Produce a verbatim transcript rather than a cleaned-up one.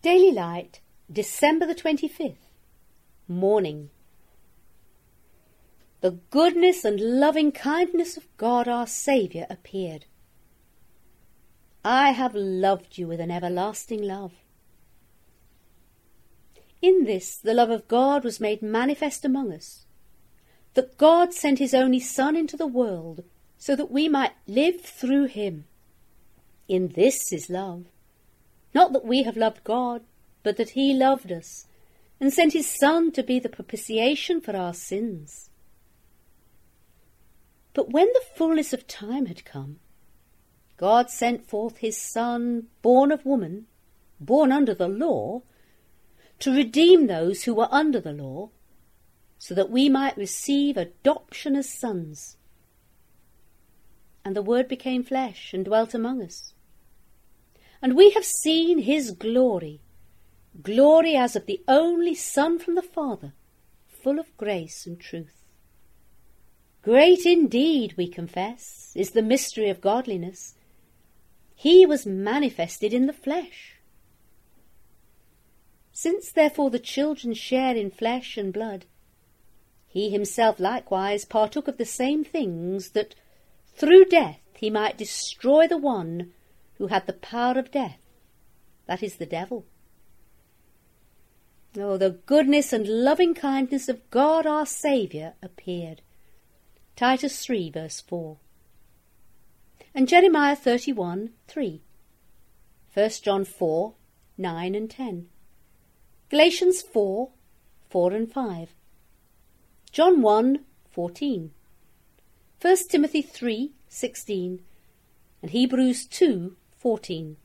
Daily Light, December the twenty-fifth. Morning. The goodness and loving kindness of God our Saviour appeared. I have loved you with an everlasting love. In this the love of God was made manifest among us, that God sent his only Son into the world, so that we might live through him. In this is love, not that we have loved God, but that he loved us, and sent his Son to be the propitiation for our sins. But when the fullness of time had come, God sent forth his Son, born of woman, born under the law, to redeem those who were under the law, so that we might receive adoption as sons. And the Word became flesh and dwelt among us. And we have seen his glory, glory as of the only Son from the Father, full of grace and truth. Great indeed, we confess, is the mystery of godliness. He was manifested in the flesh. Since therefore the children share in flesh and blood, he himself likewise partook of the same things, that through death he might destroy the one who had the power of death, that is the devil. Oh, the goodness and loving kindness of God our Saviour appeared. Titus three, verse four. And Jeremiah thirty-one, three. First John four, nine and ten. Galatians four, four and five. John one, fourteen. First Timothy three, sixteen. And Hebrews two, fourteen.